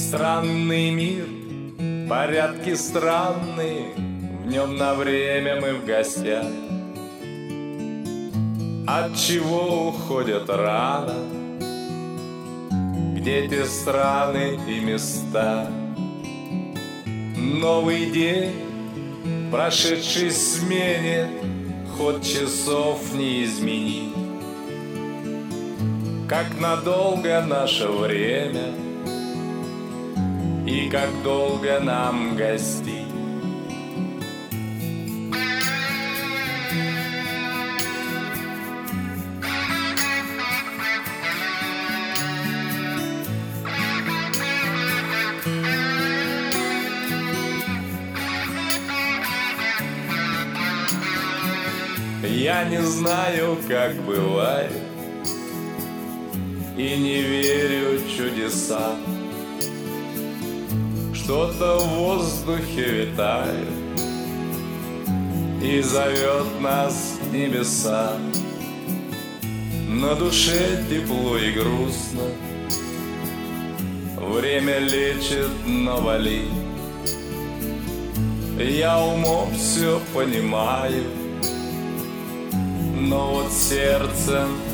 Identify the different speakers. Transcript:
Speaker 1: Странный мир, порядки странные, в нем на время мы в гостях. Отчего уходят рано, где те страны и места? Новый день, прошедший смене, ход часов не изменит. Как надолго наше время и как долго нам гостить. Я не знаю, как бывает, и не верю в чудеса. Что-то в воздухе витает и зовет нас к небеса. На душе тепло и грустно, время лечит, но болит. Я умом все понимаю, но вот сердцем